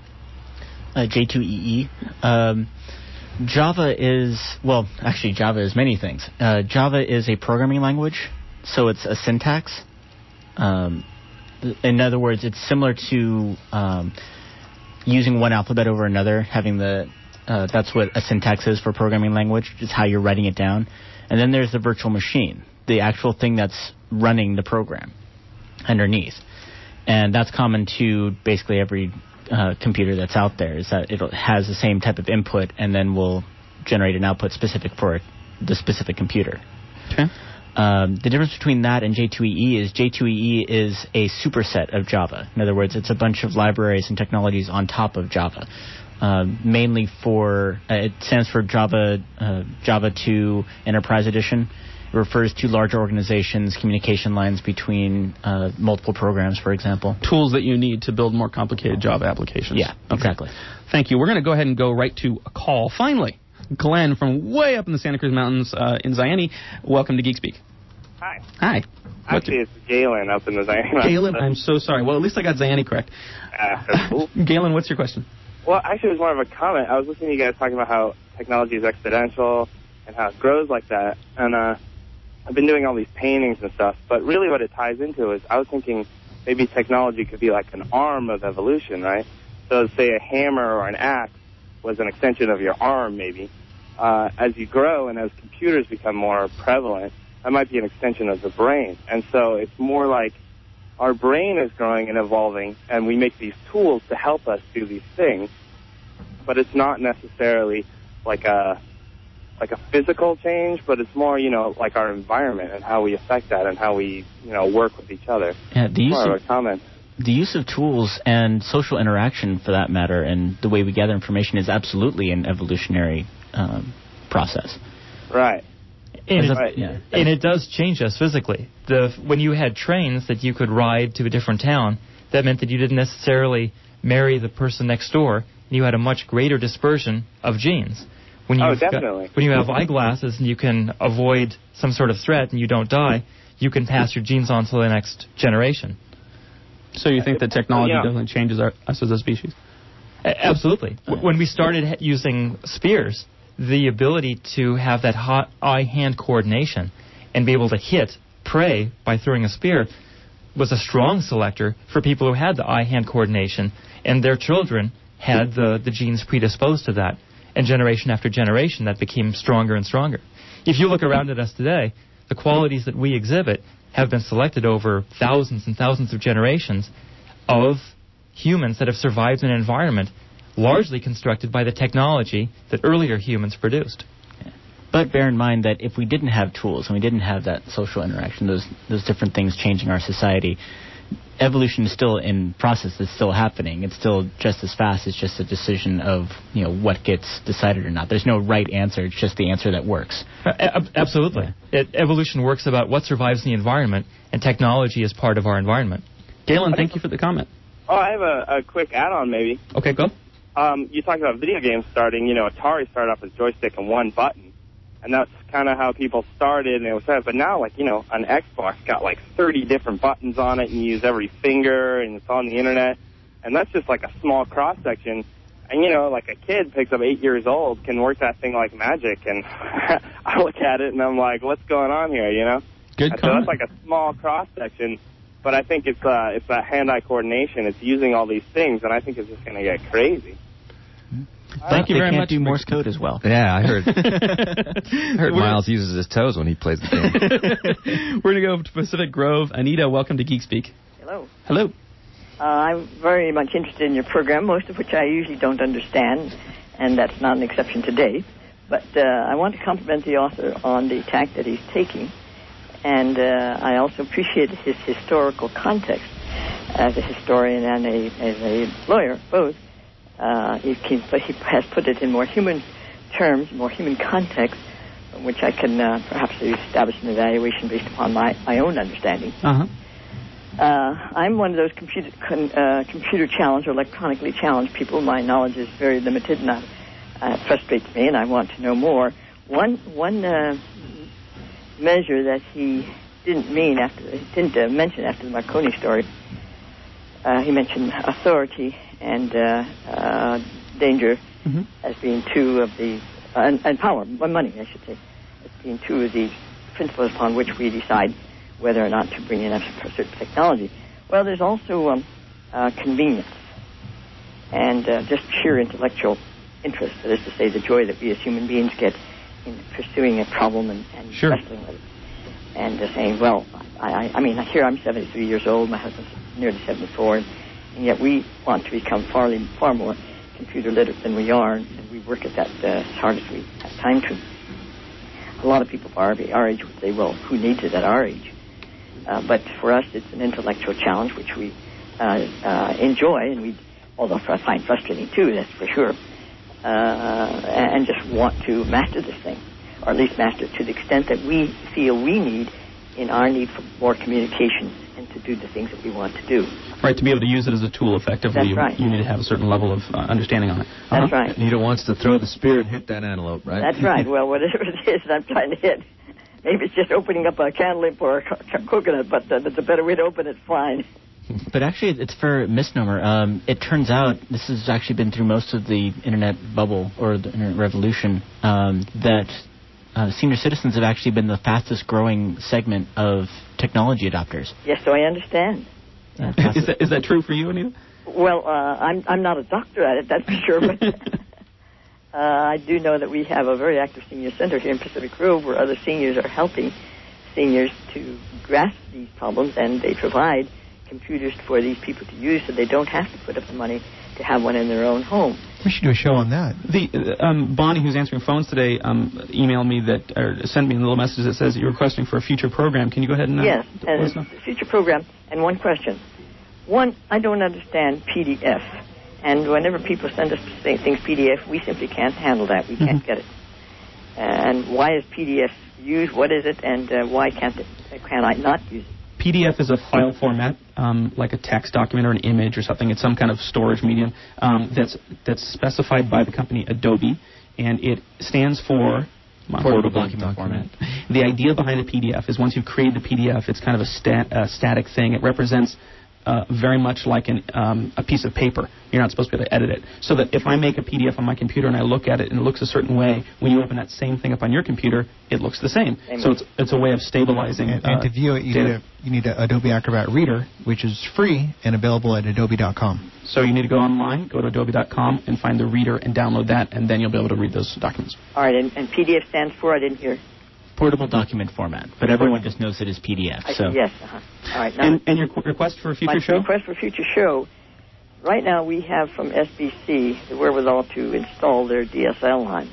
Uh, J two E E. Um, Java is, well, actually Java is many things. Uh, Java is a programming language, so it's a syntax. Um, in other words, it's similar to um, using one alphabet over another, having the, uh, that's what a syntax is for programming language, just how you're writing it down. And then there's the virtual machine, the actual thing that's running the program underneath. And that's common to basically every Uh, computer that's out there, is that it has the same type of input and then will generate an output specific for the specific computer. Okay. Um, the difference between that and J two E E is J two E E is a superset of Java. In other words, it's a bunch of libraries and technologies on top of Java. Uh, mainly for, uh, it stands for Java uh, Java two Enterprise Edition. It refers to larger organizations, communication lines between uh, multiple programs, for example. Tools that you need to build more complicated Java applications. Yeah, okay. Exactly. Thank you. We're going to go ahead and go right to a call. Finally, Glenn from way up in the Santa Cruz Mountains uh, in Zayene. Welcome to GeekSpeak. Hi. Hi. Actually, it's Galen up in the Zayene Mountains. Galen, I'm so sorry. Well, at least I got Zayene correct. Uh, that's cool. Galen, what's your question? Well, actually, it was more of a comment. I was listening to you guys talking about how technology is exponential and how it grows like that. And uh, I've been doing all these paintings and stuff, but really what it ties into is I was thinking maybe technology could be like an arm of evolution, right? So say a hammer or an axe was an extension of your arm, maybe. Uh, as you grow and as computers become more prevalent, that might be an extension of the brain. And so it's more like our brain is growing and evolving, and we make these tools to help us do these things, but it's not necessarily like a like a physical change, but it's more, you know, like our environment and how we affect that and how we, you know, work with each other. Yeah, the use more of, of a comment. The use of tools and social interaction, for that matter, and the way we gather information is absolutely an evolutionary um, process. Right. And, right. it, yeah. and it does change us physically. The when you had trains that you could ride to a different town, that meant that you didn't necessarily marry the person next door. You had a much greater dispersion of genes. When oh, definitely. Got, when you have eyeglasses and you can avoid some sort of threat and you don't die, you can pass your genes on to the next generation. So you think that technology yeah. definitely changes our, us as a species? A- absolutely. When we started using spears, the ability to have that hot eye-hand coordination and be able to hit prey by throwing a spear was a strong selector for people who had the eye-hand coordination, and their children had the, the genes predisposed to that. And generation after generation, that became stronger and stronger. If you look around at us today, the qualities that we exhibit have been selected over thousands and thousands of generations of humans that have survived in an environment largely constructed by the technology that earlier humans produced. But bear in mind that if we didn't have tools and we didn't have that social interaction, those those different things changing our society, evolution is still in process. It's still happening. It's still just as fast. It's just a decision of, you know, what gets decided or not. There's no right answer. It's just the answer that works. Uh, absolutely. It, evolution works about what survives in the environment, and technology is part of our environment. Galen, thank you for the comment. Oh, I have a, a quick add-on, maybe. Okay, go. Um, you talked about video games starting. You know, Atari started off as joystick and one button. And that's kind of how people started, and it was that. But now, like, you know, an Xbox got like thirty different buttons on it, and you use every finger, and it's on the internet. And that's just like a small cross-section. And, you know, like a kid picks up eight years old, can work that thing like magic. And I look at it, and I'm like, what's going on here, you know? Good so comment. that's like a small cross-section. But I think it's uh, it's that hand-eye coordination. It's using all these things, and I think it's just going to get crazy. Thank you they very can't much. do Morse code as well. Yeah, I heard. I heard Miles uses his toes when he plays the game. We're going to go to Pacific Grove. Anita, welcome to GeekSpeak. Hello. Hello. Uh, I'm very much interested in your program, most of which I usually don't understand, and that's not an exception today. But uh, I want to compliment the author on the tack that he's taking, and uh, I also appreciate his historical context as a historian and a, as a lawyer, both. Uh, he, he has put it in more human terms, more human context, which I can uh, perhaps establish an evaluation based upon my, my own understanding. Uh-huh. Uh, I'm one of those computer con, uh, computer challenged or electronically challenged people. My knowledge is very limited, and uh, it frustrates me, and I want to know more. One one uh, measure that he didn't mean after he didn't uh, mention after the Marconi story. Uh, he mentioned authority and uh, uh, danger mm-hmm. as being two of the uh, and, and power, money, I should say, as being two of the principles upon which we decide whether or not to bring in a certain technology. Well, there's also um, uh, convenience and uh, just sheer intellectual interest. That is to say, the joy that we as human beings get in pursuing a problem and, and sure. wrestling with it. And uh, saying, well, I, I, I mean, here I'm seventy-three years old, my husband's nearly seventy-four, and, and yet we want to become far, far more computer literate than we are, and we work at that uh, as hard as we have time to. A lot of people our, our age would say, well, who needs it at our age? Uh, but for us, it's an intellectual challenge which we uh, uh, enjoy, and we, although I find frustrating too, that's for sure, uh, and just want to master this thing, or at least master it to the extent that we feel we need in our need for more communication and to do the things that we want to do. Right, to be able to use it as a tool effectively, That's you, right. you need to have a certain level of uh, understanding on it. Uh-huh. That's right. Nita wants to throw the spear and hit that antelope, right? That's right. Well, whatever it is that I'm trying to hit, maybe it's just opening up a cantaloupe or a co- coconut, but uh, that's a better way to open it, fine. But actually, it's for misnomer. Um, it turns out, this has actually been through most of the internet bubble or the internet revolution, um, that uh, senior citizens have actually been the fastest growing segment of technology adopters. Yes, so I understand. Uh, is, that, is that true for you, Anita? Well, uh, I'm I'm not a doctor at it, that's for sure, but uh, I do know that we have a very active senior center here in Pacific Grove where other seniors are helping seniors to grasp these problems, and they provide computers for these people to use so they don't have to put up the money to have one in their own home. We should do a show on that. The uh, um, Bonnie, who's answering phones today, um, emailed me that, or sent me a little message that says that you're requesting for a future program. Can you go ahead and... Uh, yes, let us know? and future program. And one question. One, I don't understand P D F. And whenever people send us things P D F, we simply can't handle that. We can't mm-hmm. get it. And why is P D F used? What is it? And uh, why can't it? Can I not use it? P D F is a file format, um, like a text document or an image or something. It's some kind of storage medium um, that's that's specified by the company Adobe, and it stands for Portable Document Format. The idea behind a P D F is once you've created the P D F, it's kind of a, stat, a static thing. It represents uh, very much like an, um, a piece of paper. You're not supposed to be able to edit it. So that if I make a P D F on my computer and I look at it and it looks a certain way, when you open that same thing up on your computer, it looks the same. Amen. So it's it's a way of stabilizing. And, uh, and to view it, you data. need a you need a Adobe Acrobat Reader, which is free and available at adobe dot com. So you need to go online, go to adobe dot com, and find the reader and download that, and then you'll be able to read those documents. All right, and, and P D F stands for, I didn't hear. Portable Document Format, but everyone just knows it as P D F. I, so yes. Uh-huh. All right. Now, and, and your request for a future my show? request for a future show. Right now, we have from S B C the wherewithal to install their D S L line,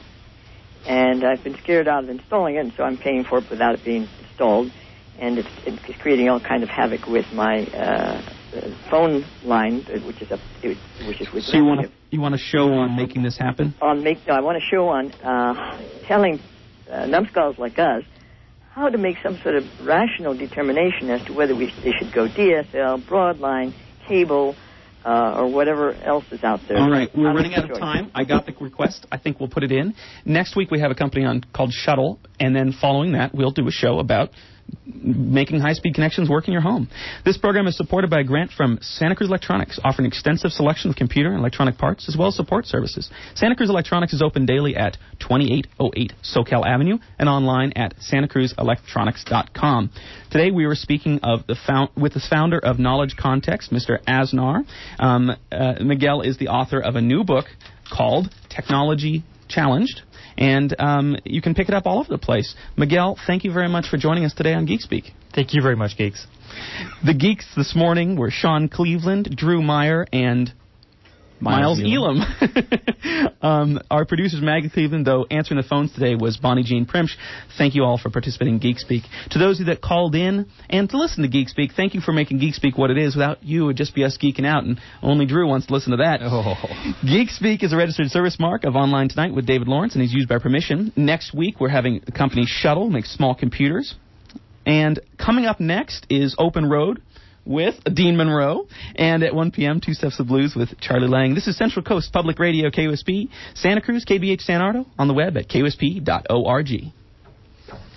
and I've been scared out of installing it, and so I'm paying for it without it being installed, and it's, it's creating all kind of havoc with my uh, phone line, which is a which is with. So you want to you want a show on making this happen? On make no, I want a show on uh, telling uh, numbskulls like us how to make some sort of rational determination as to whether we they should go D S L, broadline, cable, uh, or whatever else is out there. All right, we're I'm running out of time. I got the request. I think we'll put it in. Next week we have a company on called Shuttle, and then following that we'll do a show about making high-speed connections work in your home. This program is supported by a grant from Santa Cruz Electronics, offering extensive selection of computer and electronic parts, as well as support services. Santa Cruz Electronics is open daily at twenty-eight oh eight SoCal Avenue and online at santa cruz electronics dot com. Today we were speaking of the found, with the founder of Knowledge Context, Mister Asnar. Um, uh, Miguel is the author of a new book called Technology Challenged, and um, you can pick it up all over the place. Miguel, thank you very much for joining us today on Geek Speak. Thank you very much, Geeks. The Geeks this morning were Sean Cleveland, Drew Meyer, and Miles, Miles Elam. um, our producers, Maggie Cleveland, though, answering the phones today was Bonnie Jean Primsch. Thank you all for participating in Geek Speak. To those of you that called in and to listen to Geek Speak, thank you for making Geek Speak what it is. Without you, it would just be us geeking out, and only Drew wants to listen to that. Oh. Geek Speak is a registered service mark of Online Tonight with David Lawrence, and he's used by permission. Next week, we're having the company Shuttle make small computers. And coming up next is Open Road with Dean Monroe, and at one p.m., Two Steps of Blues with Charlie Lang. This is Central Coast Public Radio, K U S P, Santa Cruz, K B H San Ardo, on the web at K U S P dot org.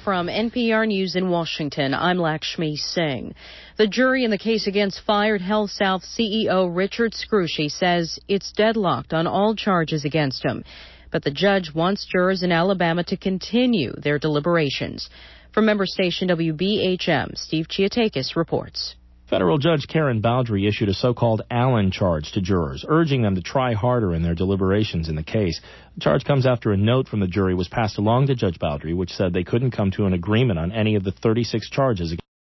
from N P R News in Washington, I'm Lakshmi Singh. The jury in the case against fired Health South C E O Richard Scrushy says it's deadlocked on all charges against him. But the judge wants jurors in Alabama to continue their deliberations. From member station W B H M, Steve Chiatakis reports. Federal Judge Karen Baldry issued a so-called Allen charge to jurors, urging them to try harder in their deliberations in the case. The charge comes after a note from the jury was passed along to Judge Baldry, which said they couldn't come to an agreement on any of the thirty-six charges against